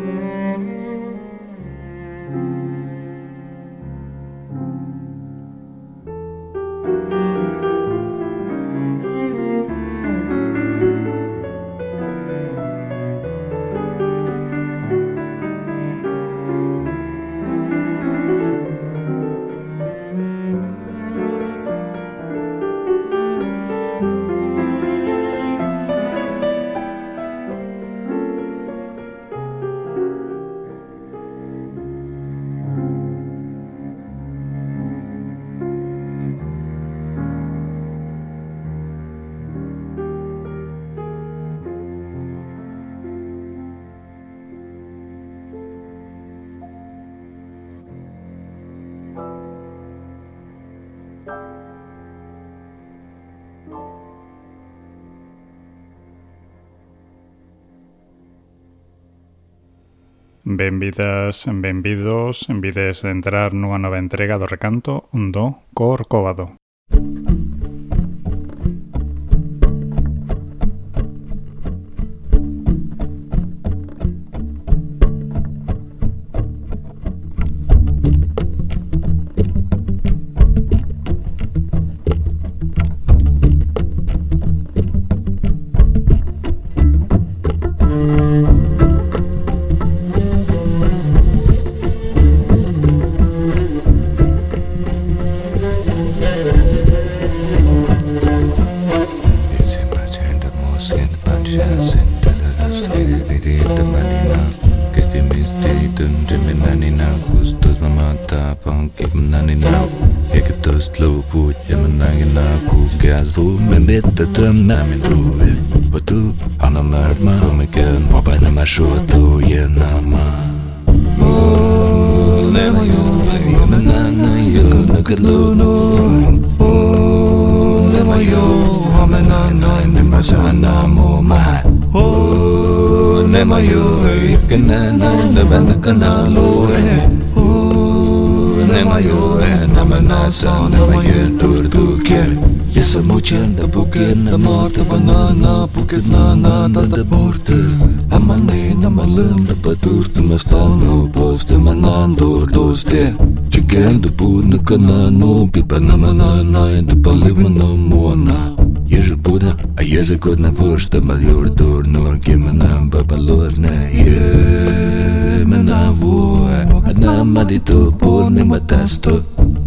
Benvidas, benvidos, envides de entrar nunha nova entrega do recanto do Corcovado. Mucenda bukena morta banana bukena na da porta amane na malanda paturta mastano poste manando doste chegando puna canano pipa na manana de palivana mona yeje buda a yeje god na vorsta maior dor nor que manam babalorna ye manavo ana madito pone matasto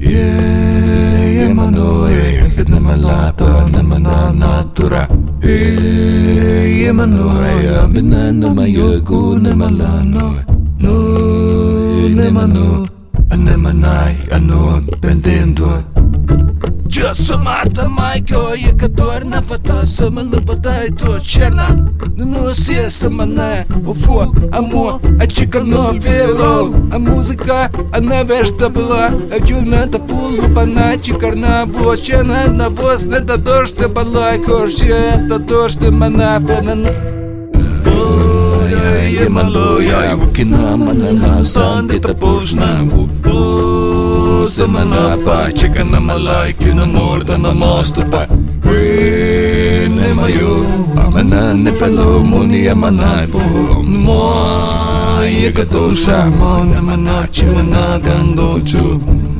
ye mano na malapa na mananatura ye mano ya binana mayogo na malano no ne mano ane manai ano pendendo just mata maiko ye kator na fata samana batai to cherna no siesta mana o fu amor a chica no velo a música a nevesta была a juna ta pulu panachi karna blochena na voz de da dоште balai корше da dоште mana fena ye malo ya kina mana sante ta pozna Samana pa chica na malai kina morda na mosta pa ne mayo amana ne pelo muni amana po mo ye kato sa mo na manachi mana gando chu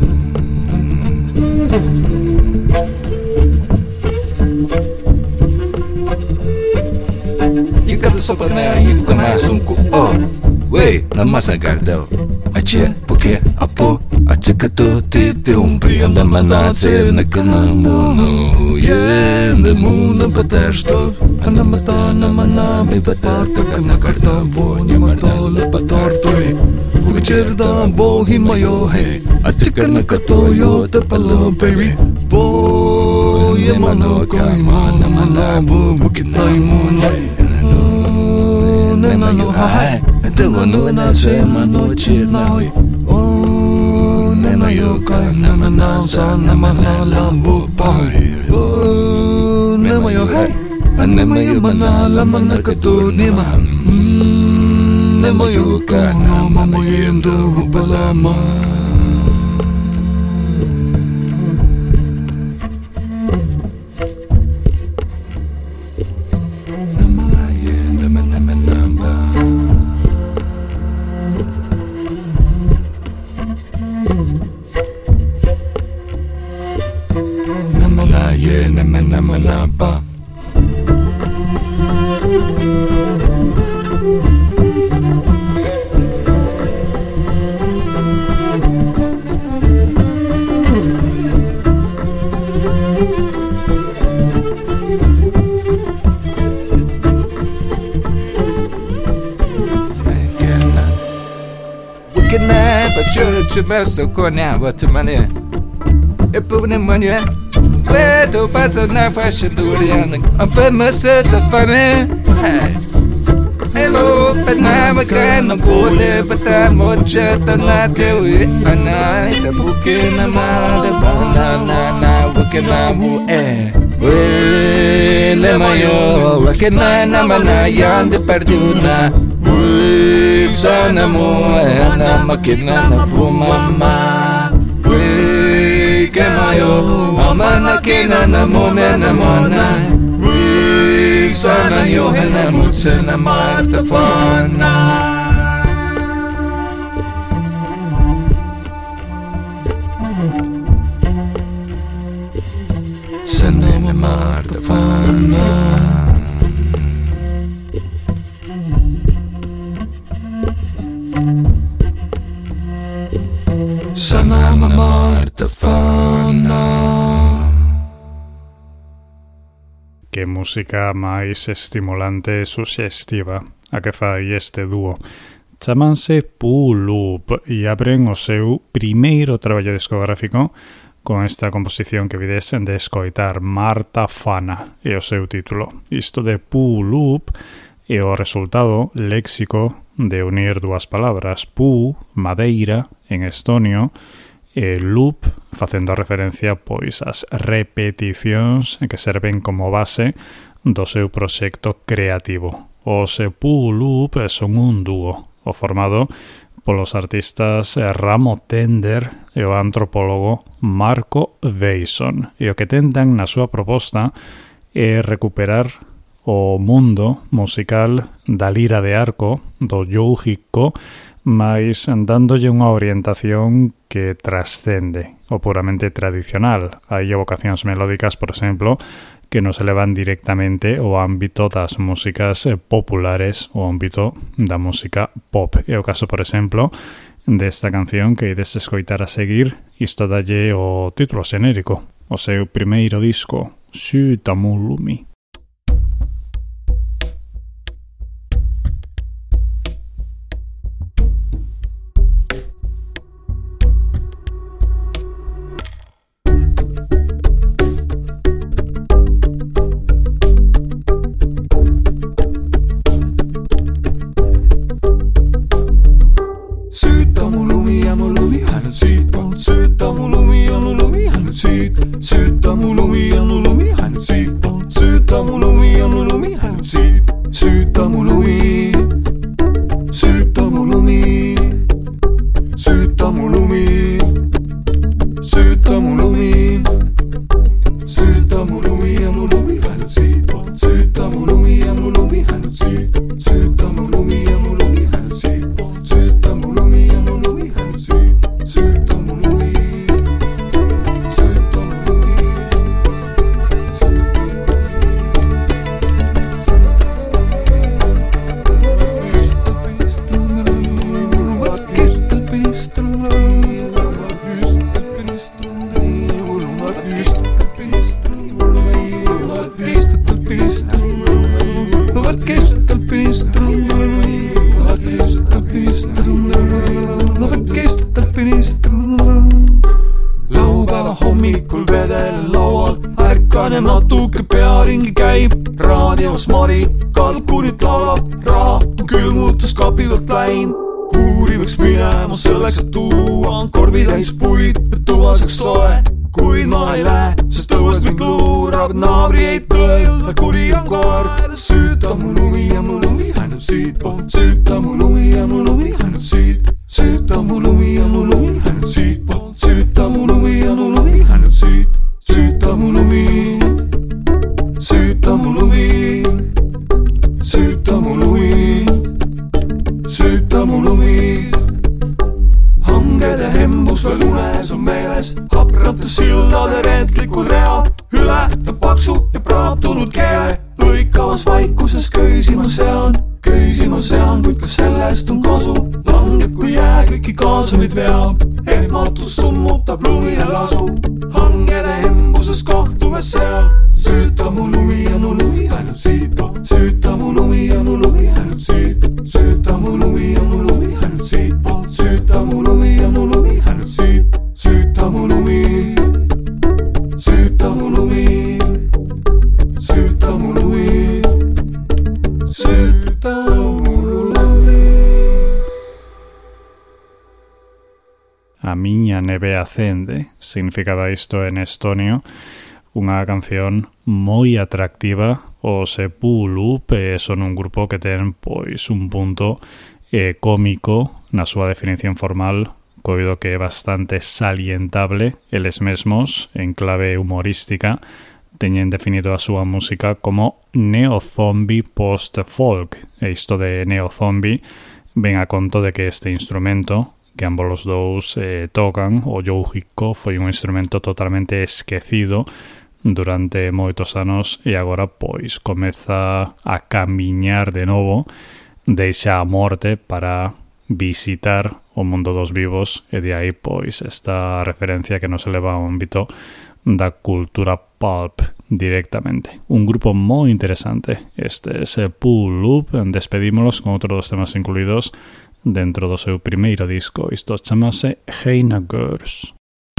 ye kato sopa na ye kana sumku oh we na masa gardao ache porque apo Achikato tite umbriam da manatse na kanamono ye the moon patasto ana matana manami patata kana karta vonya matola patortoi ucherda vohi mayo he achikana katoyo te palo baby boy mano kai mana manabu bukinai munai no no hai tengo no na se mano chirnai Nemayo ka namana sa namana lambo pai Nemayo hai Nemayo manala mana kato nima Nemayo ka namama yendo balama Wakina Bachu Basso Corna Watamania Epumania Ledo Bazana Fashion Durian a famous set of funny Hello, but now I can't go there, but I'm much at the night. And I, the book in the mouth, the banana, working on who air. Well, Lemayo, working on a manaya, the perduna. We son of more, and I'm a kid on a fool, mamma. We Kemayo, a manakin and a moon and a mona. Sana Johanna Mutsen and Marta Fana Sana Marta Fana Sana Marta Fana. Que música máis estimulante e suxestiva a que fai este dúo. Chámanse Pulup e abren o seu primeiro traballo discográfico con esta composición que vides de escoitar, Marta Fana, e o seu título. Isto de Pulup é o resultado léxico de unir dúas palabras, pu, madeira, en estonio, e loop, facendo referencia pois ás repeticións que serven como base do seu proxecto creativo. Os Pulup son un dúo, o formado polos artistas Ramo Tender e o antropólogo Marco Veison, e o que tentan na súa proposta é recuperar o mundo musical da lira de arco, do youjiko, mais dándolle unha orientación que trascende o puramente tradicional. Hai evocacións melódicas, por exemplo, que nos elevan directamente ao ámbito das músicas populares, o ámbito da música pop. É o caso, por exemplo, desta canción que ides escoitar a seguir. Isto dalle o título xenérico, o seu primeiro disco, Sytamulumi. Ehmatus summutab lumine lasu, hangede hembuses kohtume seal. Süüta mu lumi ja mu lumi ainult siit, süüta mu lumi ja mu lumi ainult siit, süüta mu lumi ja mu lumi ainult siit, süüta A miña neve acende, significaba isto en estonio, unha canción moi atractiva. O Sepulup son un grupo que ten pois un punto cómico na súa definición formal, coido que é bastante salientable. Eles mesmos, en clave humorística, teñen definido a súa música como neo-zombie post-folk. E isto de neo-zombie ven a conto de que este instrumento, que ambos os dous tocan, o youjiko, foi un instrumento totalmente esquecido durante moitos anos e agora pois comeza a camiñar de novo, deixa a morte para visitar o mundo dos vivos, e de aí pois esta referencia que nos eleva ao ámbito da cultura pulp directamente. Un grupo moi interesante, este Sepulup. Despedímonos con outro dos temas incluídos dentro do seu primeiro disco. Isto chamase Heina Girls.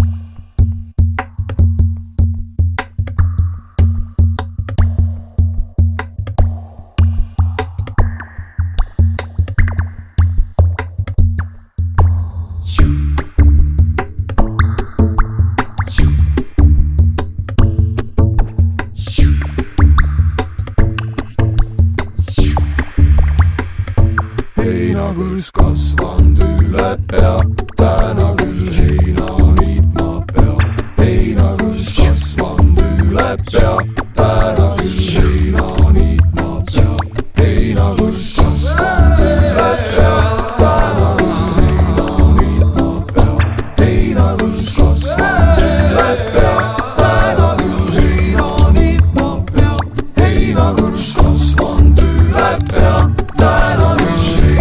Heinaküls kasvanud üle pea, täna küll heina niitma pea. Heinaküls kasvanud üle pea, täna küll heina niitma pea. Heinaküls kasvanud üle pea, täna küll heina niitma pea. Heinaküls kasvanud üle pea, täna küll heina niitma pea. Heinaküls kasvanud üle pea, täna küll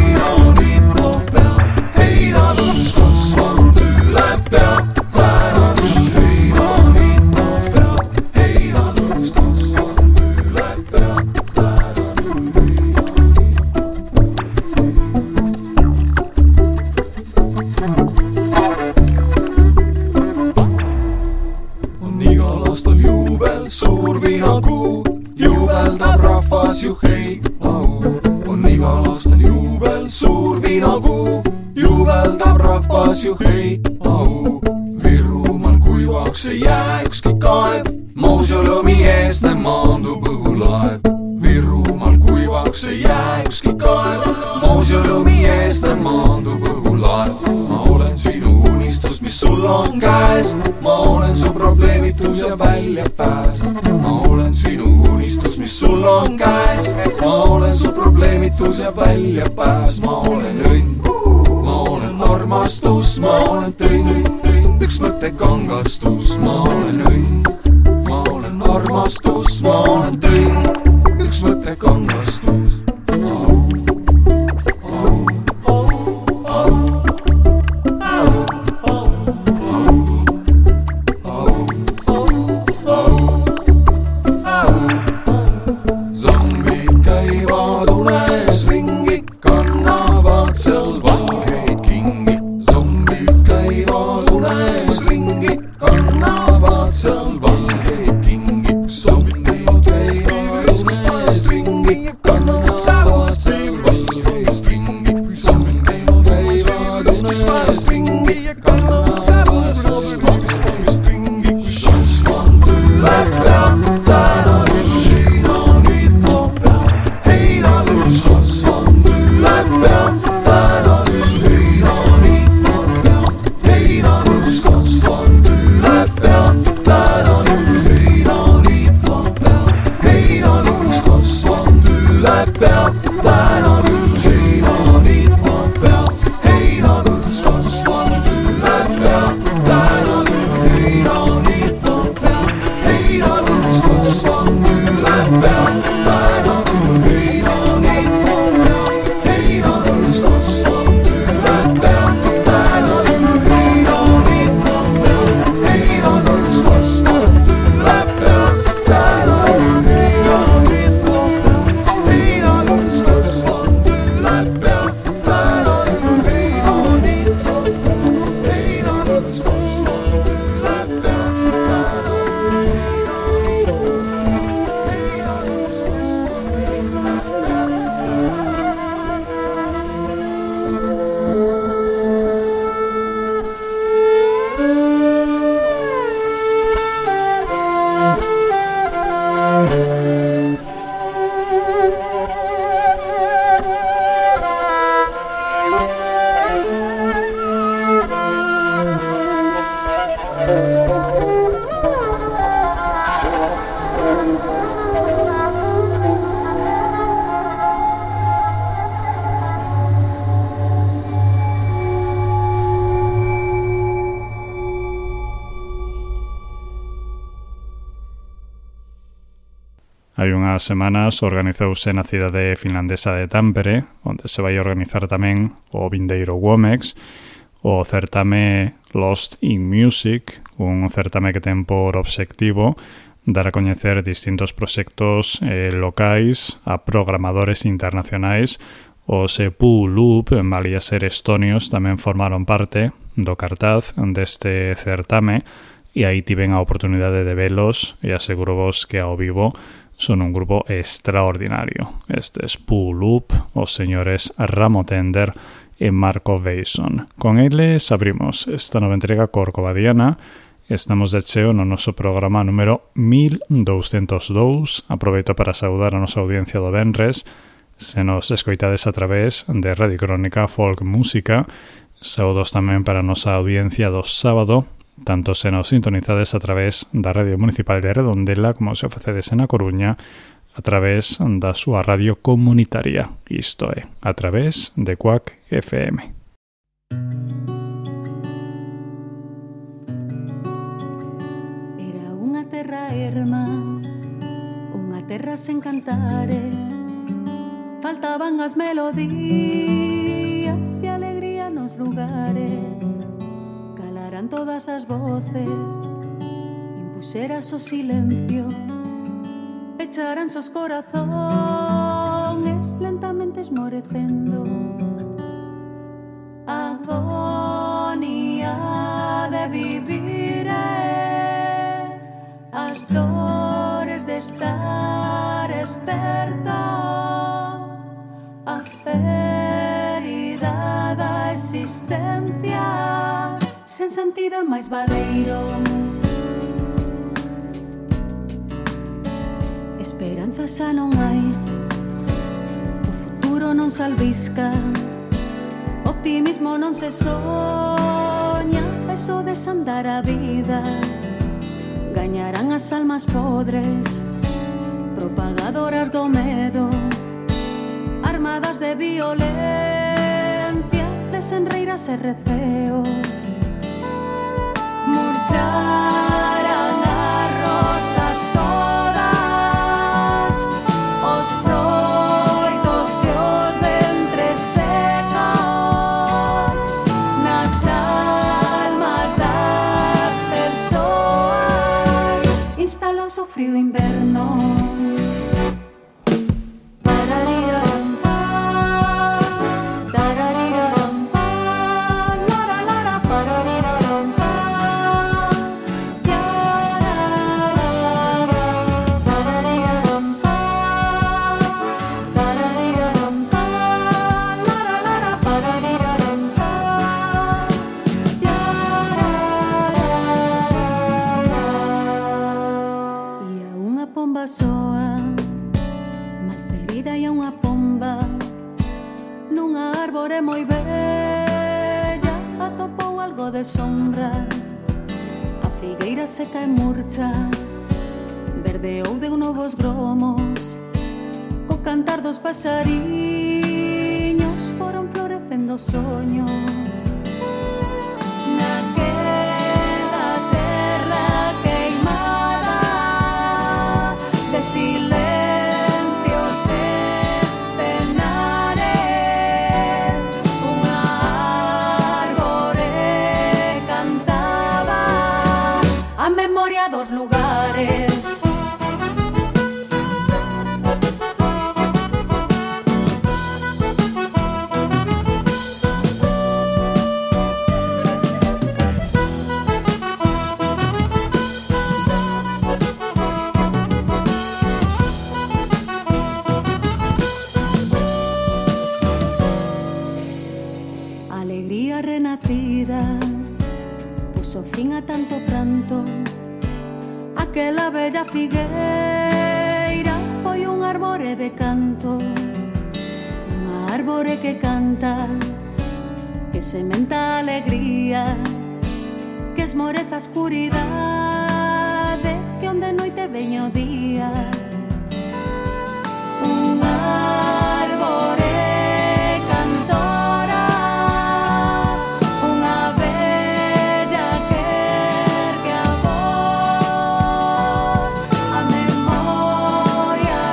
juhei, au, on igal aastal juubel, suur viinakuu, juubeldab rahvas juhei, au. Virumaal kuivaks ei jää ükski kaev, mausoleumi ees näeb maandub õhulaev. Virumaal kuivaks ei jää ükski kaev, mausoleumi ees näeb maandub õhulaev. Ma olen sinu unistus, mis sul on käes, ma olen su probleemitus ja väljapääs. Ma olen sinu unistus, mis sul on käes, ma olen su probleemitus ja väljapääs. Ma olen õnn, ma olen armastus, ma olen tõnn, üks mõte kangastus. Ma olen õnn, ma olen armastus, ma olen tõnn, üks mõte kangastus. Heina küll kasvanud üle pea, täna küll hai unhas semanas organizouse na cidade finlandesa de Tampere, onde se vai organizar tamén o vindeiro Womex, o certame Lost in Music, un certame que ten por obxectivo dar a coñecer distintos proxectos locais a programadores internacionais. Os Pu-Loop, en valía ser estonios, tamén formaron parte do cartaz deste certame e aí tiven a oportunidade de velos e aseguro vos que ao vivo son un grupo extraordinario. Estes Pu-Loop, os señores Ramo Tender e Marco Veison. Con eles abrimos esta nova entrega corcovadiana. Estamos de cheo no noso programa número 1202. Aproveito para saudar a nosa audiencia do venres. Se nos escoitades a través de Radio Crónica Folk Música. Saudos tamén para a nosa audiencia do sábado, tanto se nos sintonizades a través da Radio Municipal de Redondela como se ofrecedes en A Coruña a través da súa radio comunitaria, isto é, a través de Quack FM. Era unha terra erma, unha terra sen cantares, faltaban as melodías e alegría nos lugares. Calarán todas as voces, impuxeras o silencio, echarán os corazones lentamente esmorecendo. Agonía de vivir as dores de estar esperto, a ferida da existencia sen sentido máis valeiro. Esperanza xa non hai, o futuro non se albisca, optimismo non se soña, eso desandar a vida. Gañarán as almas podres, propagadoras do medo, armadas de violencia, desenreiras e receos. Murcharán as rosas todas, os froitos e os ventres secos, nas almas das persoas instalouse o frío inverno. Seca e murcha, verdeou de novos gromos, co cantar dos paxariños foron florecendo soños. Naquela terra queimada de silencios e penares, unha árbore cantaba a memoria dos lugares. Alegría renacida puso fin a tanto pranto. Aquela bella figueira foi un árbore de canto, unha árbore que canta, que sementa a alegría, que esmoreza a escuridade, que onde noite veña o día. Un árbore cantora, unha bella que ergue a voz, a memoria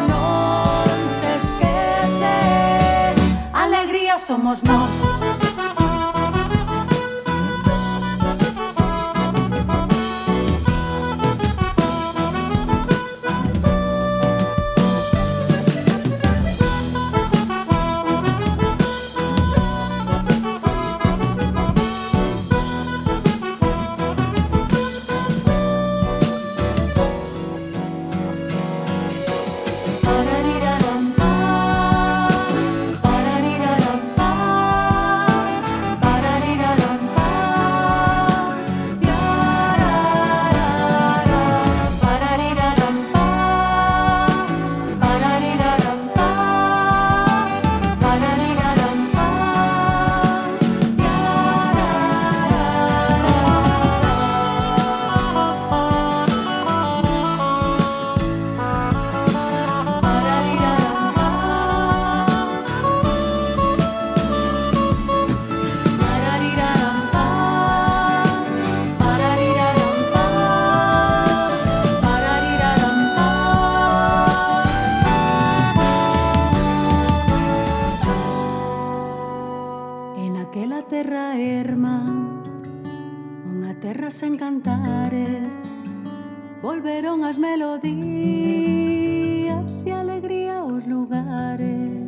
terra erma, unha terra sen cantares, volveron as melodías e alegría aos lugares.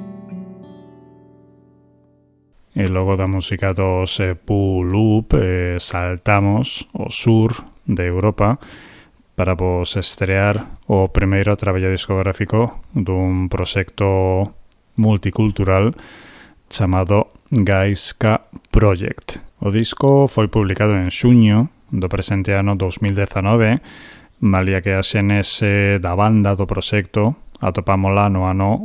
E logo da música dos Pulup saltamos ao sur de Europa para vos estrear o primeiro traballo discográfico dun proxecto multicultural chamado Gaiska Project. O disco foi publicado en xuño do presente ano 2019, malia que a xenese da banda do proxecto atopámola no ano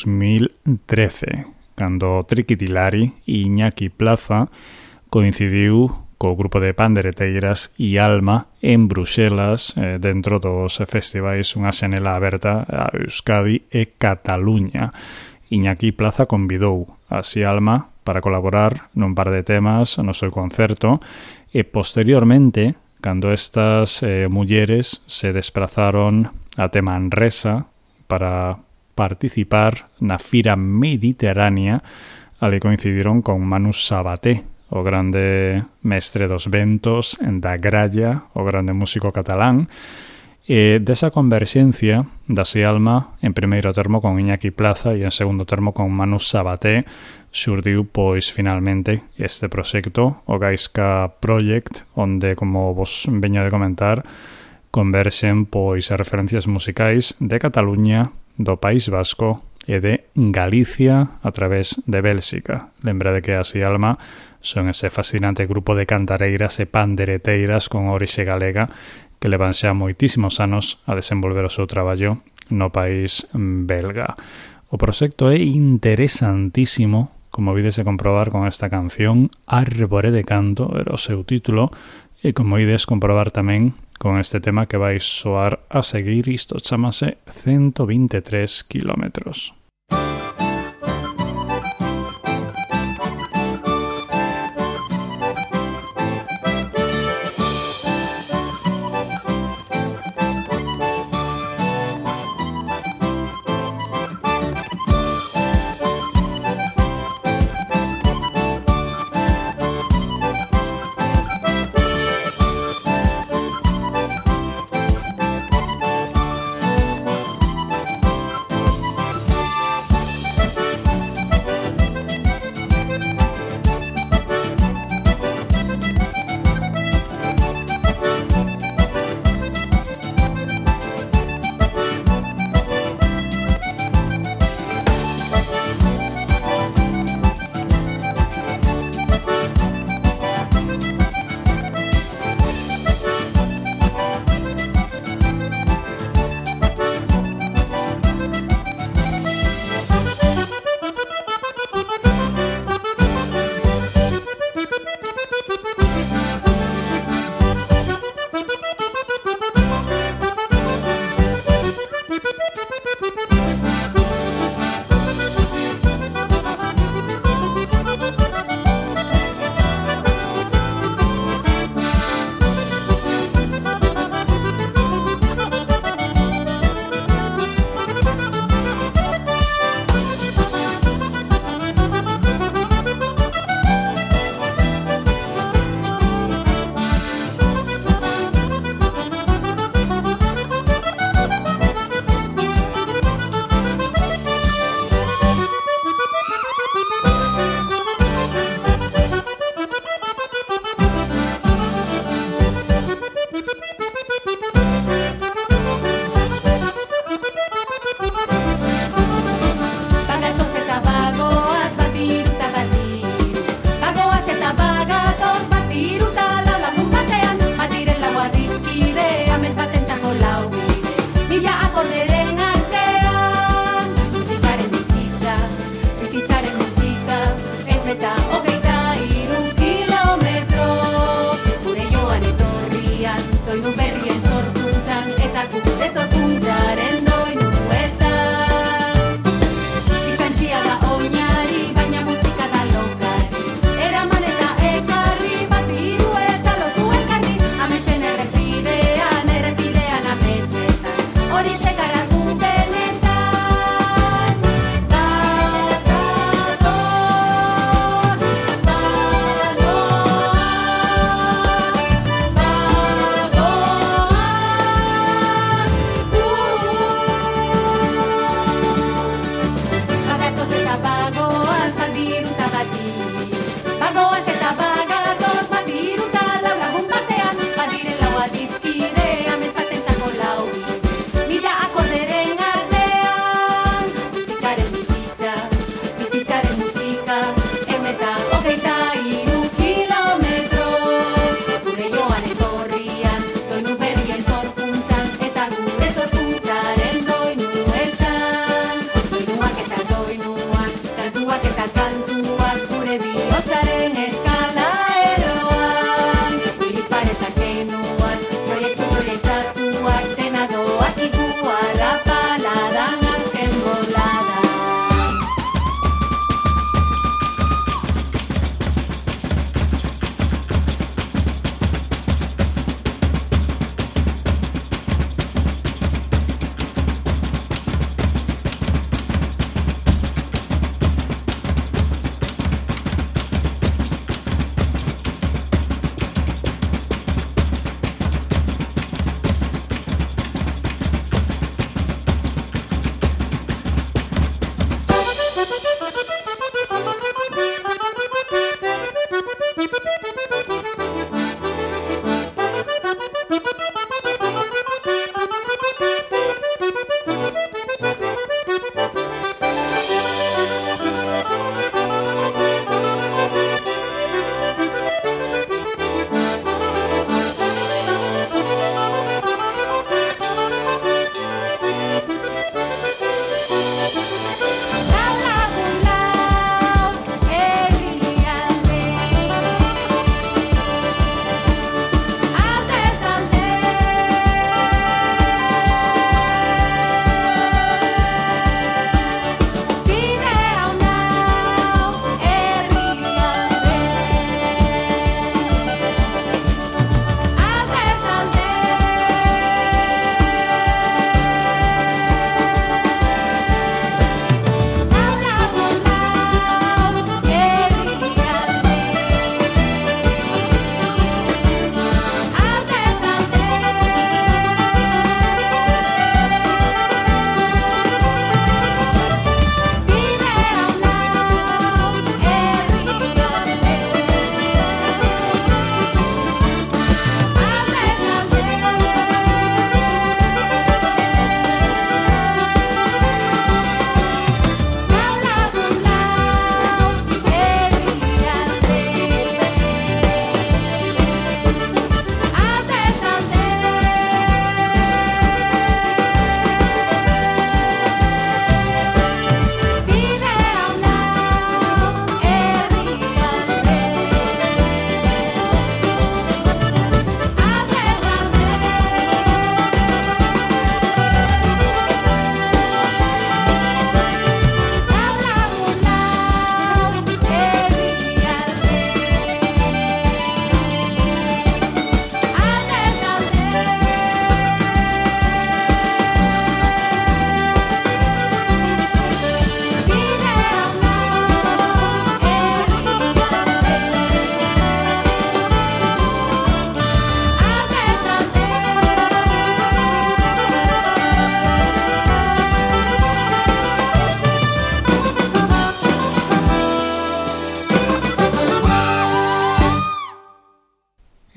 2013, cando Triquitilari e Iñaki Plaza coincidiu co grupo de pandereteiras e Alma en Bruxelas dentro dos festivais Unha xanela aberta a Euskadi e Cataluña. Iñaki Plaza convidou a Alma para colaborar nun par de temas no seu concerto e posteriormente, cando estas mulleres se desprazaron até Manresa para participar na Fira Mediterránea, ali coincidiron con Manu Sabaté, o grande mestre dos ventos da gralla, o grande músico catalán, e desa converxencia da Alma, en primeiro termo con Iñaki Plaza e en segundo termo con Manu Sabaté, xurdiu pois finalmente este proxecto, o Gaiska Project, onde, como vos veño de comentar, converxen pois as referencias musicais de Cataluña, do País Vasco e de Galicia a través de Bélxica. Lembrade que a Alma son ese fascinante grupo de cantareiras e pandereteiras con orixe galega que levan xa moitísimos anos a desenvolver o seu traballo no país belga. O proxecto é interesantísimo, como vides de comprobar con esta canción, Árbore de Canto, era o seu título, e como ides comprobar tamén con este tema que vai soar a seguir, isto chamase 123 kilómetros.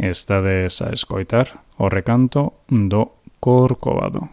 estades a escoitar o recanto do Corcovado.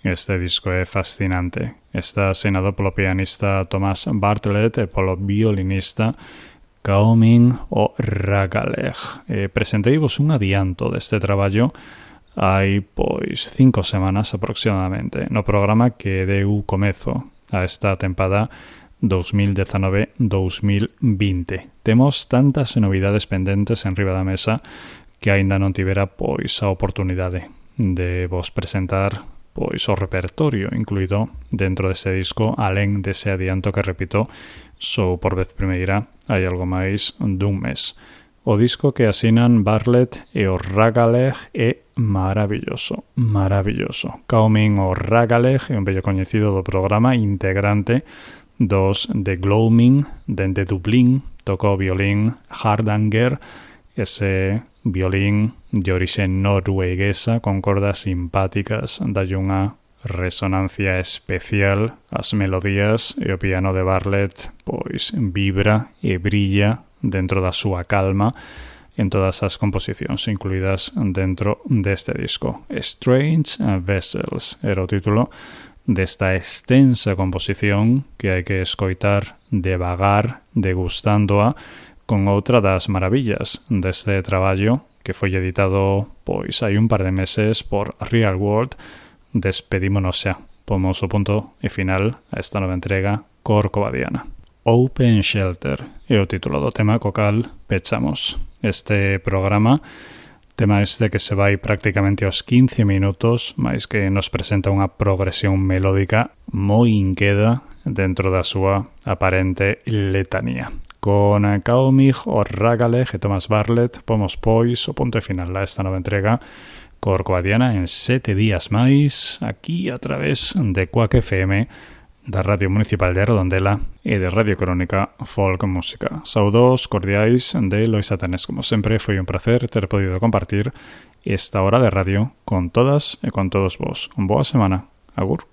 Este disco é fascinante. Está asinado polo pianista Thomas Bartlett e polo violinista Kaumin O'Ragaleg. Presenteivos un adianto deste traballo hai, 5 semanas aproximadamente, no programa que deu comezo a esta tempada 2019-2020. Temos tantas novidades pendentes en riba da mesa que aínda non tivera a oportunidade de vos presentar o repertorio incluído dentro deste disco, alén dese adianto que, repito, sou por vez primeira hai algo máis dun mes. O disco que asinan Bartlett e O'Ragaleg é maravilloso, maravilloso. Kaumin O'Ragaleg é un bello coñecido do programa, integrante dos The Gloaming, dende Dublín, tocou o violín Hardanger, ese violín de orixe norueguesa con cordas simpáticas, dalle unha resonancia especial ás melodías, e o piano de Bartlett vibra e brilla dentro da súa calma en todas as composicións incluídas dentro deste disco. Strange Vessels era o título desta extensa composición que hai que escoitar devagar, degustándoa, con outra das maravillas deste traballo que foi editado hai un par de meses por Real World. Despedímonos xa, pomos o punto e final a esta nova entrega corcovadiana. Open Shelter é o título do tema co cal pechamos este programa, tema este que se vai prácticamente aos 15 minutos, máis que nos presenta unha progresión melódica moi inqueda dentro da súa aparente letanía. Con Kaumin O'Ragaleg e Thomas Bartlett pomos o punto final a esta nova entrega corcovadiana en 7 días máis, aquí a través de Quack FM, da Radio Municipal de Redondela e de Radio Crónica Folk Música. Saudos cordiais de Lois Satanes. Como sempre, foi un placer ter podido compartir esta hora de radio con todas e con todos vos. Boa semana. Agur.